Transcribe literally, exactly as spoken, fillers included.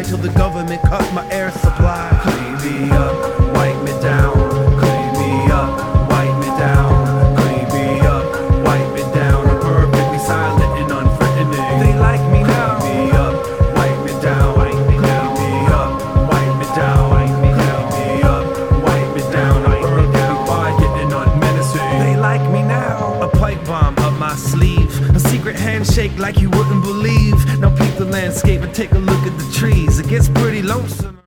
fly till the government cut my air supply. Clean me up, wipe me down. Clean me up, wipe me down. Clean me up, wipe me down. I'm perfectly silent and unthreatening. They like me now. Clean me up, wipe me down. Clean me up, wipe me down. Clean me up, wipe me down. I'm perfectly quiet and unmenacing. They like me now. A pipe bomb up my sleeve, a secret handshake like you wouldn't believe. Now peep the landscape and take a look at the trees. It gets pretty lonesome.